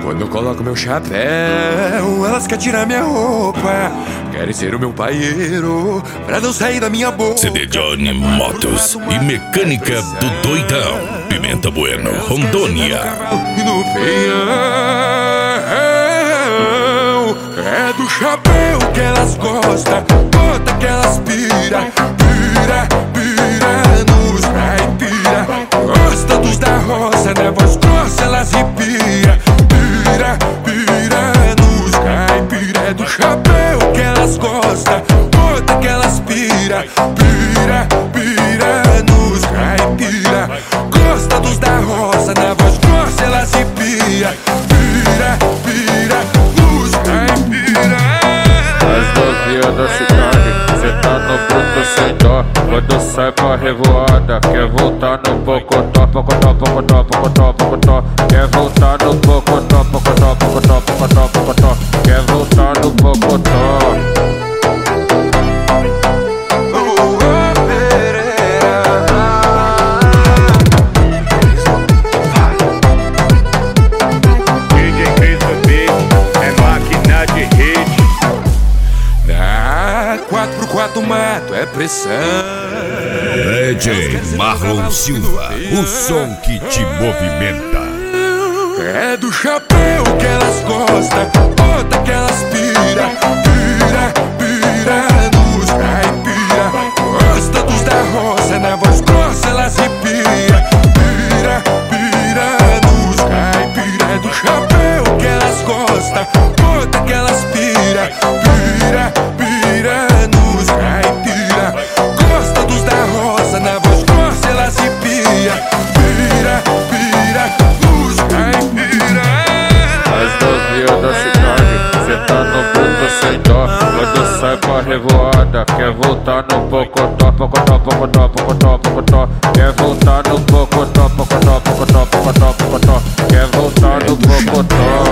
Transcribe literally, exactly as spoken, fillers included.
Quando eu coloco meu chapéu, elas querem tirar minha roupa, querem ser o meu paieiro pra não sair da minha boca. C D Johnny Motos e mecânica do Doidão. Pimenta Bueno, Rondônia. E no feião é do chapéu que elas gostam, bota que elas pira, pira, pira nos caipira. Gosta dos da roça, né? Voz grossa elas ripia, pira, pira nos caipira. É do chapéu que elas gostam, bota que elas pira, pira, pira nos caipira. Gosta dos da roça, na voz grossa elas ripia, pira, pira nos caipira. As novinhas da cidade, cê tá no bruto sem dó. Quando sai pra revoada, quer voltar no pocotó, pocotó, pocotó, pocotó, pocotó. Quer voltar no pocotó, pocotó, pocotó, pocotó, pocotó. Quer voltar no pocotó. quatro por quatro mato é pressão. D J Marlon Silva, o som que te movimenta. É do chapéu que elas gostam, bota que elas pira, pira, pira nos caipira. Gosta dos da roça, na voz grossa elas ripia, pira, pira nos caipira. É do chapéu que elas gostam, bota que elas pira, pira, pira nos caipira. Gosta dos da roça, na voz grossa elas ripia, pira, pira nos caipira. As novinhas da cidade, cê tá no bruto sem dó. Quando sai pra revoada, quer voltar no pocotó, pocotó, pocotó, pocotó, pocotó. Quer voltar no pocotó, pocotó, pocotó, pocotó, pocotó. Quer voltar no pocotó.